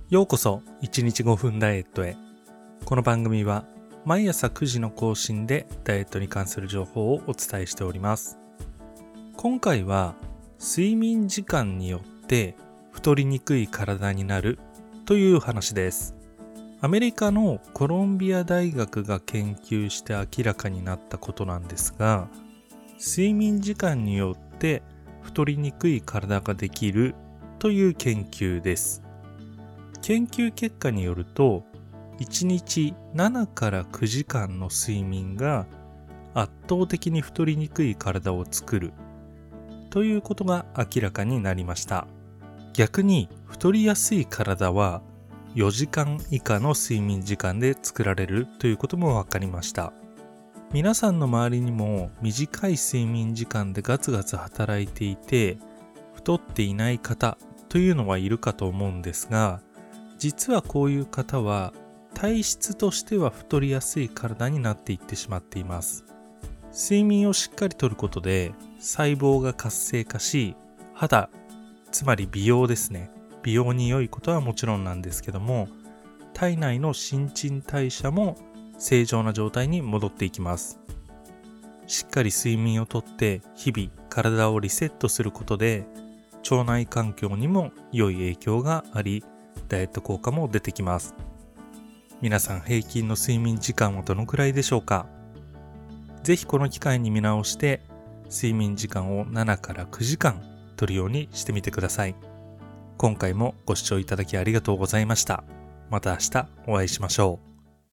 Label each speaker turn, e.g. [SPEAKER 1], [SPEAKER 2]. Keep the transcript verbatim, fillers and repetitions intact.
[SPEAKER 1] ようこそいちにちごふんダイエットへ。この番組は毎朝くじの更新でダイエットに関する情報をお伝えしております。今回は睡眠時間によって太りにくい体になるという話です。アメリカのコロンビア大学が研究して明らかになったことなんですが、睡眠時間によって太りにくい体ができるという研究です。研究結果によると、いちにちななからくじかんの睡眠が圧倒的に太りにくい体を作るということが明らかになりました。逆に太りやすい体はよじかん以下の睡眠時間で作られるということも分かりました。皆さんの周りにも短い睡眠時間でガツガツ働いていて太っていない方というのはいるかと思うんですが、実はこういう方は体質としては太りやすい体になっていってしまっています。睡眠をしっかりとることで細胞が活性化し、肌、つまり美容ですね。美容に良いことはもちろんなんですけども、体内の新陳代謝も正常な状態に戻っていきます。しっかり睡眠をとって日々体をリセットすることで腸内環境にも良い影響があり、ダイエット効果も出てきます。皆さん平均の睡眠時間はどのくらいでしょうか？ぜひこの機会に見直して睡眠時間をななからくじかん取るようにしてみてください。今回もご視聴いただきありがとうございました。また明日お会いしましょう。